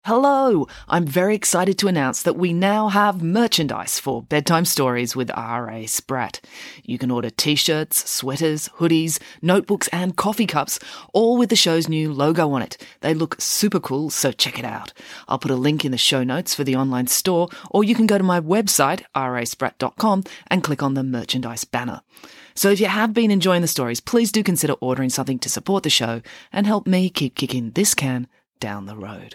Hello! I'm very excited to announce that we now have merchandise for Bedtime Stories with R.A. Spratt. You can order t-shirts, sweaters, hoodies, notebooks and coffee cups, all with the show's new logo on it. They look super cool, so check it out. I'll put a link in the show notes for the online store, or you can go to my website, raspratt.com, and click on the merchandise banner. So if you have been enjoying the stories, please do consider ordering something to support the show and help me keep kicking this can down the road.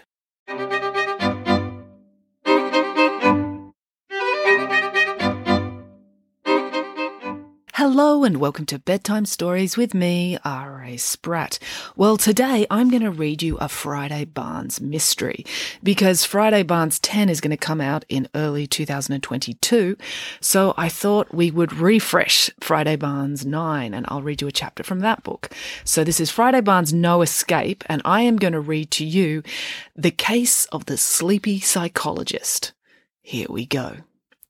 Hello and welcome to Bedtime Stories with me, R.A. Spratt. Well, today I'm going to read you a Friday Barnes mystery because Friday Barnes 10 is going to come out in early 2022. So I thought we would refresh Friday Barnes 9 and I'll read you a chapter from that book. So this is Friday Barnes No Escape and I am going to read to you The Case of the Sleepy Psychologist. Here we go.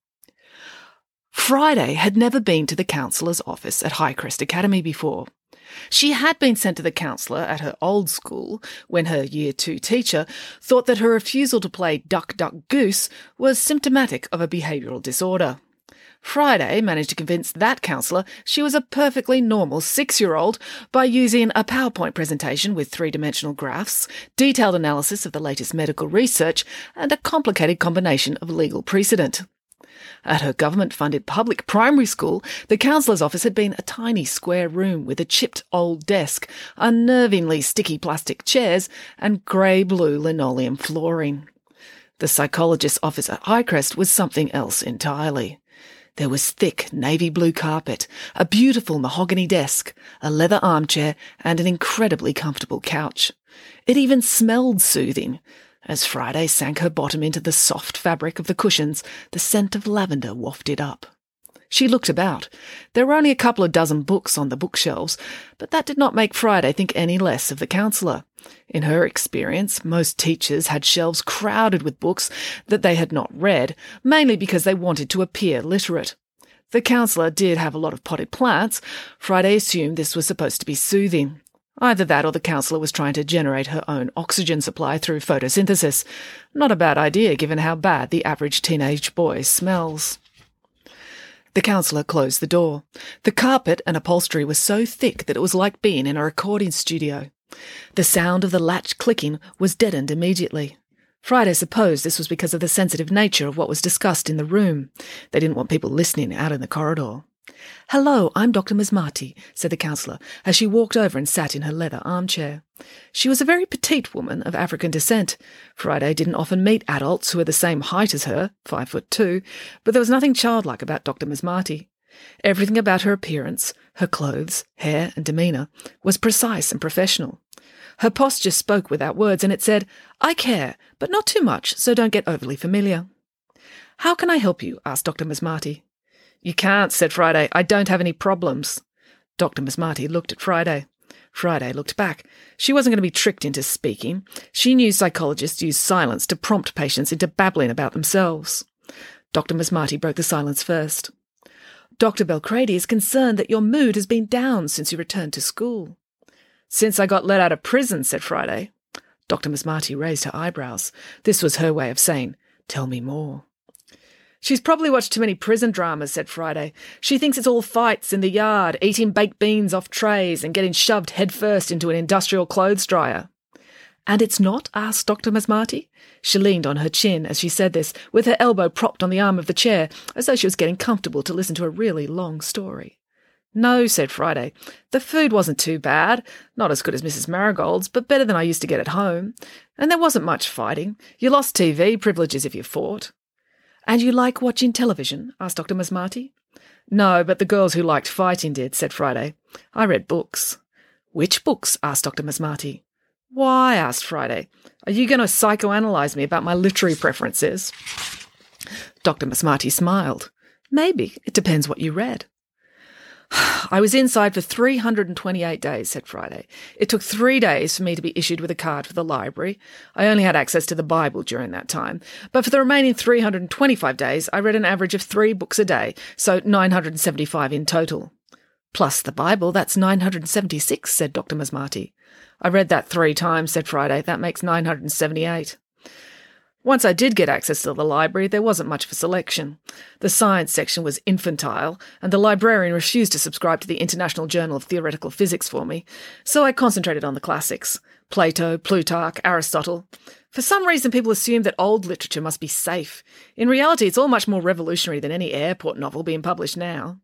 Friday had never been to the counsellor's office at Highcrest Academy before. She had been sent to the counsellor at her old school when her Year 2 teacher thought that her refusal to play Duck, Duck, Goose was symptomatic of a behavioural disorder. Friday managed to convince that counsellor she was a perfectly normal 6-year-old by using a PowerPoint presentation with 3-dimensional graphs, detailed analysis of the latest medical research, and a complicated combination of legal precedent. At her government-funded public primary school, the counsellor's office had been a tiny square room with a chipped old desk, unnervingly sticky plastic chairs, and grey-blue linoleum flooring. The psychologist's office at Highcrest was something else entirely. There was thick navy blue carpet, a beautiful mahogany desk, a leather armchair, and an incredibly comfortable couch. It even smelled soothing. As Friday sank her bottom into the soft fabric of the cushions, the scent of lavender wafted up. She looked about. There were only a couple of dozen books on the bookshelves, but that did not make Friday think any less of the counsellor. In her experience, most teachers had shelves crowded with books that they had not read, mainly because they wanted to appear literate. The counsellor did have a lot of potted plants. Friday assumed this was supposed to be soothing. Either that or the counsellor was trying to generate her own oxygen supply through photosynthesis. Not a bad idea given how bad the average teenage boy smells. The counsellor closed the door. The carpet and upholstery was so thick that it was like being in a recording studio. The sound of the latch clicking was deadened immediately. Friday supposed this was because of the sensitive nature of what was discussed in the room. They didn't want people listening out in the corridor. "Hello, I'm Dr. Masmati," said the counsellor, as she walked over and sat in her leather armchair. She was a very petite woman of African descent. Friday didn't often meet adults who were the same height as her, 5'2", but there was nothing childlike about Dr. Masmati. Everything about her appearance, her clothes, hair and demeanour, was precise and professional. Her posture spoke without words, and it said, "I care, but not too much, so don't get overly familiar." "How can I help you?" asked Dr. Masmati. "You can't," said Friday. "I don't have any problems." Dr. Masmati looked at Friday. Friday looked back. She wasn't going to be tricked into speaking. She knew psychologists use silence to prompt patients into babbling about themselves. Dr. Masmati broke the silence first. "Dr. Belcrady is concerned that your mood has been down since you returned to school." "Since I got let out of prison," said Friday. Dr. Masmati raised her eyebrows. This was her way of saying, "Tell me more." "She's probably watched too many prison dramas," said Friday. "She thinks it's all fights in the yard, eating baked beans off trays and getting shoved headfirst into an industrial clothes dryer." "And it's not?" asked Dr. Masmati. She leaned on her chin as she said this, with her elbow propped on the arm of the chair, as though she was getting comfortable to listen to a really long story. "No," said Friday. "The food wasn't too bad. Not as good as Mrs. Marigold's, but better than I used to get at home. And there wasn't much fighting. You lost TV privileges if you fought." "And you like watching television?" asked Dr. Masmati. "No, but the girls who liked fighting did," said Friday. "I read books." "Which books?" asked Dr. Masmati. "Why?" asked Friday. "Are you going to psychoanalyse me about my literary preferences?" Dr. Masmati smiled. "Maybe. It depends what you read." "I was inside for 328 days, said Friday. "It took 3 days for me to be issued with a card for the library. I only had access to the Bible during that time. But for the remaining 325 days, I read an average of 3 books a day, so 975 in total." "Plus the Bible, that's 976, said Dr. Masmati. "I read that 3 times, said Friday. "That makes 978. Once I did get access to the library, there wasn't much of a selection. The science section was infantile, and the librarian refused to subscribe to the International Journal of Theoretical Physics for me, so I concentrated on the classics: Plato, Plutarch, Aristotle. For some reason, people assume that old literature must be safe. In reality, it's all much more revolutionary than any airport novel being published now.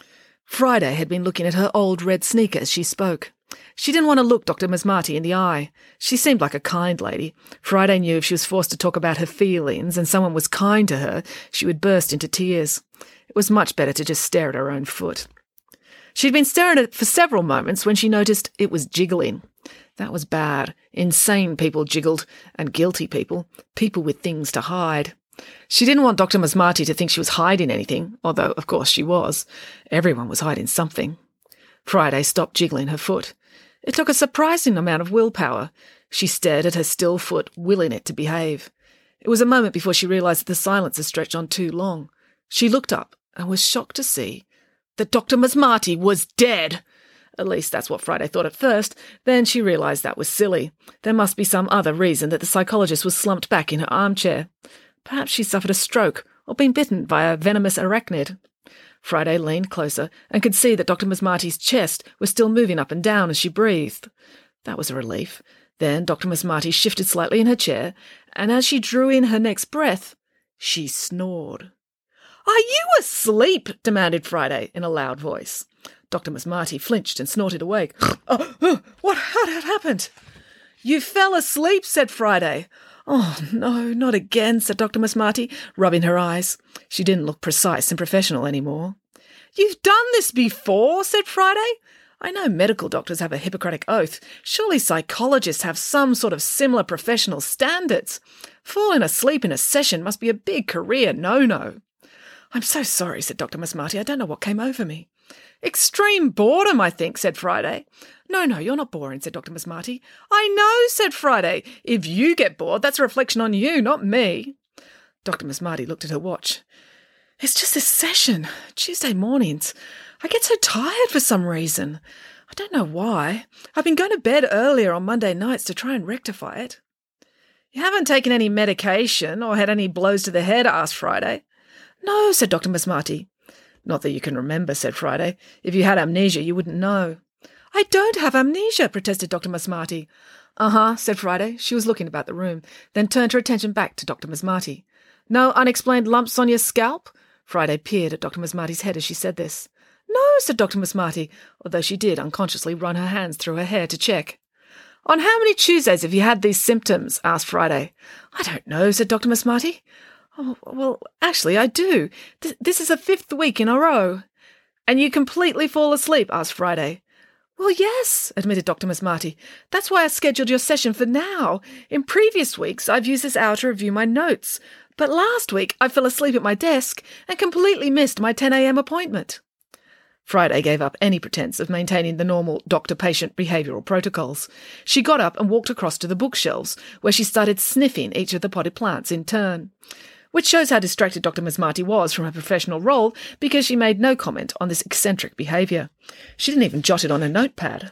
Friday had been looking at her old red sneaker as she spoke. She didn't want to look Dr. Masmati in the eye. She seemed like a kind lady. Friday knew if she was forced to talk about her feelings and someone was kind to her, she would burst into tears. It was much better to just stare at her own foot. She'd been staring at it for several moments when she noticed it was jiggling. That was bad. Insane people jiggled, and guilty people with things to hide. She didn't want Dr. Masmati to think she was hiding anything, although, of course, she was. Everyone was hiding something. Friday stopped jiggling her foot. It took a surprising amount of willpower. She stared at her still foot, willing it to behave. It was a moment before she realised that the silence had stretched on too long. She looked up and was shocked to see that Dr. Masmati was dead. At least that's what Friday thought at first. Then she realised that was silly. There must be some other reason that the psychologist was slumped back in her armchair. Perhaps she suffered a stroke or been bitten by a venomous arachnid. Friday leaned closer and could see that Dr. Masmati's chest was still moving up and down as she breathed. That was a relief. Then Dr. Masmati shifted slightly in her chair, and as she drew in her next breath, she snored. "Are you asleep?" demanded Friday in a loud voice. Dr. Masmati flinched and snorted awake. What had happened?" "You fell asleep," said Friday. "Oh, no, not again," said Dr. Masmati, rubbing her eyes. She didn't look precise and professional anymore. "You've done this before," said Friday. "I know medical doctors have a Hippocratic oath. Surely psychologists have some sort of similar professional standards. Falling asleep in a session must be a big career no-no." "I'm so sorry," said Dr. Masmati. "I don't know what came over me." "Extreme boredom, I think," said Friday. No, you're not boring," said Dr. Masmati. "I know," said Friday. "If you get bored, that's a reflection on you, not me." Dr. Masmati looked at her watch. "It's just this session, Tuesday mornings. I get so tired for some reason. I don't know why. I've been going to bed earlier on Monday nights to try and rectify it." "You haven't taken any medication or had any blows to the head?" asked Friday. "No," said Dr. Masmati. "Not that you can remember," said Friday. "If you had amnesia, you wouldn't know." "I don't have amnesia," protested Dr. Masmati. "Uh-huh," said Friday. She was looking about the room, then turned her attention back to Dr. Masmati. "No unexplained lumps on your scalp?" Friday peered at Dr. Masmati's head as she said this. "No," said Dr. Masmati, although she did unconsciously run her hands through her hair to check. "On how many Tuesdays have you had these symptoms?" asked Friday. "I don't know," said Dr. Masmati. "Oh, well, actually, I do. This is the 5th week in a row." "And you completely fall asleep?" asked Friday. "Well, yes," admitted Dr. Masmati. "That's why I scheduled your session for now. In previous weeks, I've used this hour to review my notes. But last week, I fell asleep at my desk and completely missed my 10 a.m. appointment." Friday gave up any pretense of maintaining the normal doctor-patient behavioural protocols. She got up and walked across to the bookshelves, where she started sniffing each of the potted plants in turn. Which shows how distracted Dr. Masmati was from her professional role, because she made no comment on this eccentric behaviour. She didn't even jot it on a notepad.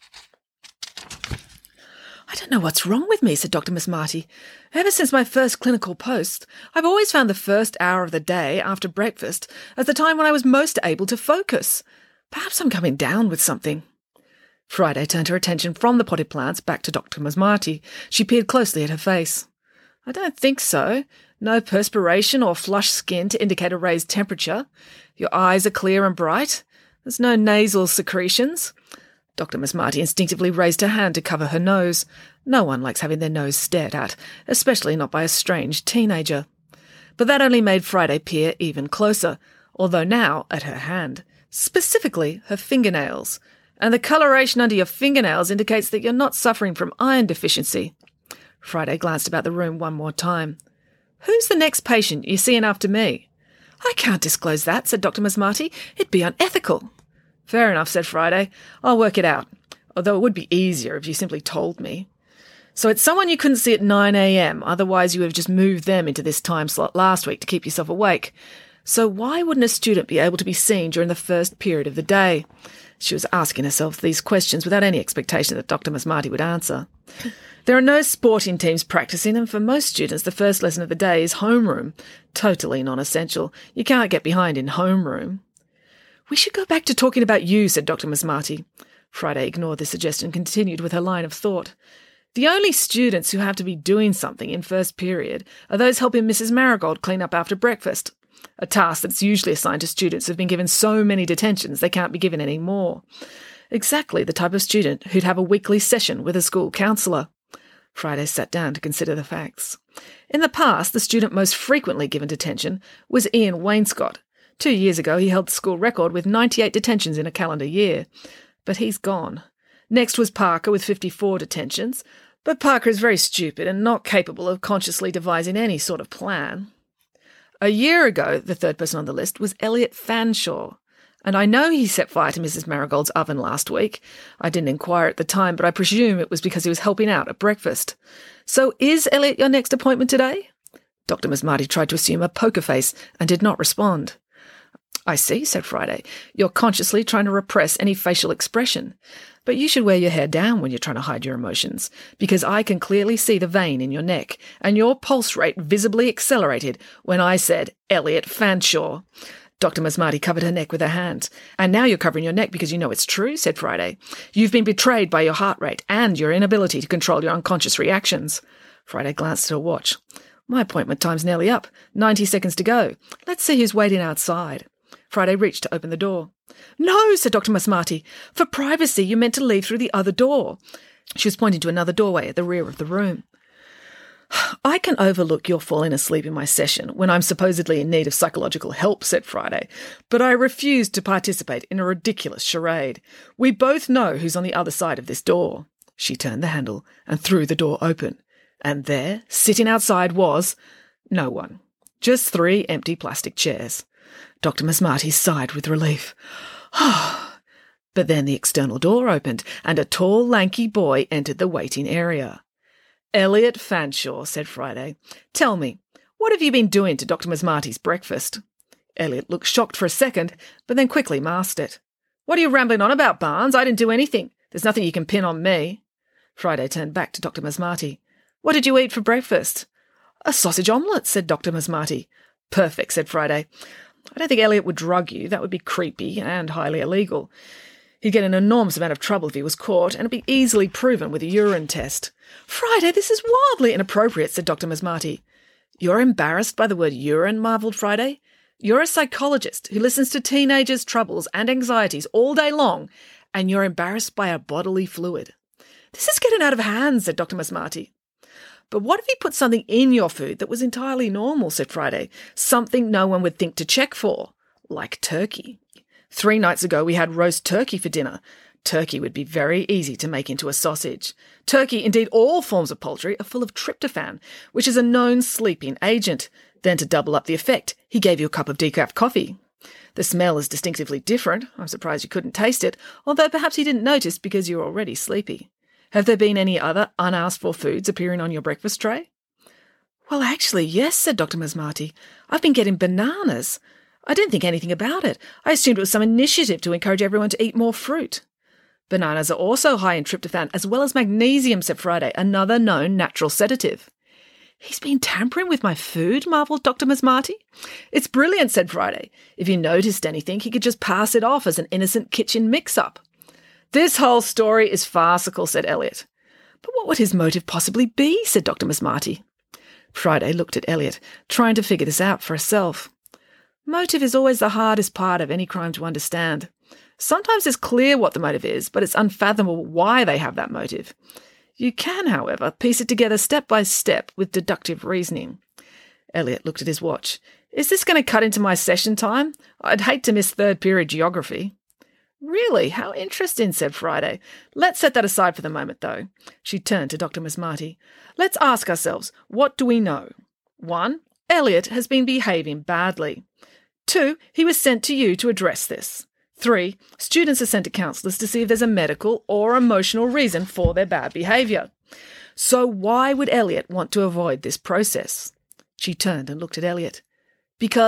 "I don't know what's wrong with me," said Dr. Masmati. "Ever since my first clinical post, I've always found the first hour of the day after breakfast as the time when I was most able to focus. Perhaps I'm coming down with something." Friday turned her attention from the potted plants back to Dr. Masmati. She peered closely at her face. "I don't think so. No perspiration or flushed skin to indicate a raised temperature. Your eyes are clear and bright. There's no nasal secretions." Dr. Masmati instinctively raised her hand to cover her nose. No one likes having their nose stared at, especially not by a strange teenager. But that only made Friday peer even closer, although now at her hand, specifically her fingernails. "And the coloration under your fingernails indicates that you're not suffering from iron deficiency." Friday glanced about the room one more time. "Who's the next patient you're seeing after me?" "I can't disclose that," said Dr. Masmati. "It'd be unethical." "Fair enough," said Friday. "I'll work it out, although it would be easier if you simply told me. So it's someone you couldn't see at 9 a.m, otherwise you would have just moved them into this time slot last week to keep yourself awake. So why wouldn't a student be able to be seen during the first period of the day?" She was asking herself these questions without any expectation that Dr. Masmati would answer. There are no sporting teams practicing, and for most students, the first lesson of the day is homeroom. Totally non-essential. You can't get behind in homeroom. We should go back to talking about you, said Dr. Masmati. Friday ignored the suggestion and continued with her line of thought. The only students who have to be doing something in first period are those helping Mrs. Marigold clean up after breakfast, a task that's usually assigned to students who've been given so many detentions they can't be given any more. Exactly the type of student who'd have a weekly session with a school counsellor. Friday sat down to consider the facts. In the past, the student most frequently given detention was Ian Wainscott. 2 years ago, he held the school record with 98 detentions in a calendar year. But he's gone. Next was Parker with 54 detentions. But Parker is very stupid and not capable of consciously devising any sort of plan. A year ago, the third person on the list was Elliot Fanshawe. And I know he set fire to Mrs. Marigold's oven last week. I didn't inquire at the time, but I presume it was because he was helping out at breakfast. So is Elliot your next appointment today? Dr. Masmati tried to assume a poker face and did not respond. I see, said Friday. You're consciously trying to repress any facial expression. But you should wear your hair down when you're trying to hide your emotions, because I can clearly see the vein in your neck, and your pulse rate visibly accelerated when I said Elliot Fanshawe. Dr. Masmati covered her neck with her hand. And now you're covering your neck because you know it's true, said Friday. You've been betrayed by your heart rate and your inability to control your unconscious reactions. Friday glanced at her watch. My appointment time's nearly up. 90 seconds to go. Let's see who's waiting outside. Friday reached to open the door. No, said Dr. Masmati. For privacy, you're meant to leave through the other door. She was pointing to another doorway at the rear of the room. I can overlook your falling asleep in my session when I'm supposedly in need of psychological help, said Friday, but I refuse to participate in a ridiculous charade. We both know who's on the other side of this door. She turned the handle and threw the door open. And there, sitting outside, was no one. Just 3 empty plastic chairs. Dr. Masmati sighed with relief. But then the external door opened and a tall, lanky boy entered the waiting area. Elliot Fanshawe, said Friday. Tell me, what have you been doing to Dr. Masmati's breakfast? Elliot looked shocked for a second, but then quickly masked it. What are you rambling on about, Barnes? I didn't do anything. There's nothing you can pin on me. Friday turned back to Dr. Masmati. What did you eat for breakfast? A sausage omelette, said Dr. Masmati. Perfect, said Friday. I don't think Elliot would drug you. That would be creepy and highly illegal. He'd get an enormous amount of trouble if he was caught, and it'd be easily proven with a urine test. Friday, this is wildly inappropriate, said Dr. Masmati. You're embarrassed by the word urine, marvelled Friday. You're a psychologist who listens to teenagers' troubles and anxieties all day long, and you're embarrassed by a bodily fluid. This is getting out of hand, said Dr. Masmati. But what if he put something in your food that was entirely normal, said Friday, something no one would think to check for, like turkey. 3 nights ago we had roast turkey for dinner. Turkey would be very easy to make into a sausage. Turkey, indeed all forms of poultry, are full of tryptophan, which is a known sleeping agent. Then to double up the effect, he gave you a cup of decaf coffee. The smell is distinctively different. I'm surprised you couldn't taste it, although perhaps you didn't notice because you're already sleepy. Have there been any other unasked-for foods appearing on your breakfast tray? Well, actually, yes, said Dr. Masmati. I've been getting bananas. I didn't think anything about it. I assumed it was some initiative to encourage everyone to eat more fruit. Bananas are also high in tryptophan as well as magnesium, said Friday, another known natural sedative. He's been tampering with my food, marvelled Dr. Masmati. It's brilliant, said Friday. If you noticed anything, he could just pass it off as an innocent kitchen mix-up. This whole story is farcical, said Elliot. But what would his motive possibly be, said Dr. Masmati. Friday looked at Elliot, trying to figure this out for herself. Motive is always the hardest part of any crime to understand. Sometimes it's clear what the motive is, but it's unfathomable why they have that motive. You can, however, piece it together step by step with deductive reasoning. Elliot looked at his watch. Is this going to cut into my session time? I'd hate to miss third period geography. Really? How interesting, said Friday. Let's set that aside for the moment, though. She turned to Dr. Masmati. Let's ask ourselves, what do we know? 1. Elliot has been behaving badly. 2. He was sent to you to address this. 3. Students are sent to counsellors to see if there's a medical or emotional reason for their bad behaviour. So why would Elliot want to avoid this process? She turned and looked at Elliot. Because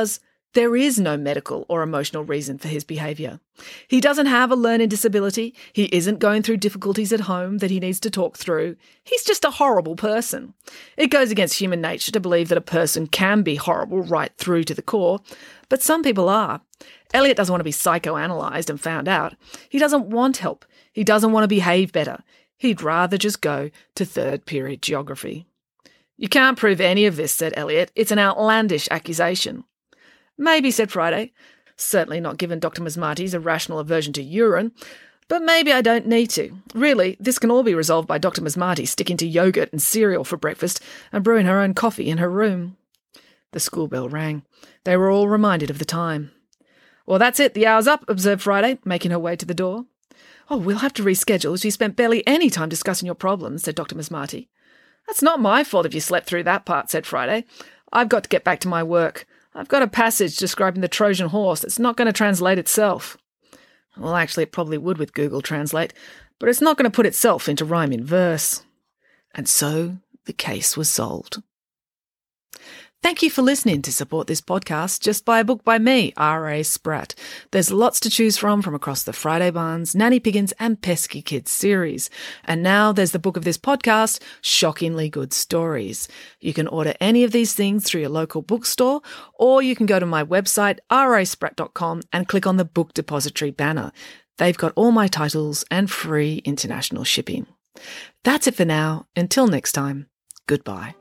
There is no medical or emotional reason for his behaviour. He doesn't have a learning disability. He isn't going through difficulties at home that he needs to talk through. He's just a horrible person. It goes against human nature to believe that a person can be horrible right through to the core, but some people are. Elliot doesn't want to be psychoanalysed and found out. He doesn't want help. He doesn't want to behave better. He'd rather just go to third period geography. You can't prove any of this, said Elliot. It's an outlandish accusation. Maybe, said Friday. Certainly not given Dr. Masmati's irrational aversion to urine. But maybe I don't need to. Really, this can all be resolved by Dr. Masmati sticking to yogurt and cereal for breakfast and brewing her own coffee in her room. The school bell rang. They were all reminded of the time. Well, that's it. The hour's up, observed Friday, making her way to the door. Oh, we'll have to reschedule as you spent barely any time discussing your problems, said Dr. Masmati. That's not my fault if you slept through that part, said Friday. I've got to get back to my work. I've got a passage describing the Trojan horse that's not going to translate itself. Well, actually, it probably would with Google Translate, but it's not going to put itself into rhyme in verse. And so the case was solved. Thank you for listening. To support this podcast, just buy a book by me, R.A. Spratt. There's lots to choose from across the Friday Barnes, Nanny Piggins and Pesky Kids series. And now there's the book of this podcast, Shockingly Good Stories. You can order any of these things through your local bookstore, or you can go to my website, raspratt.com, and click on the Book Depository banner. They've got all my titles and free international shipping. That's it for now. Until next time, goodbye.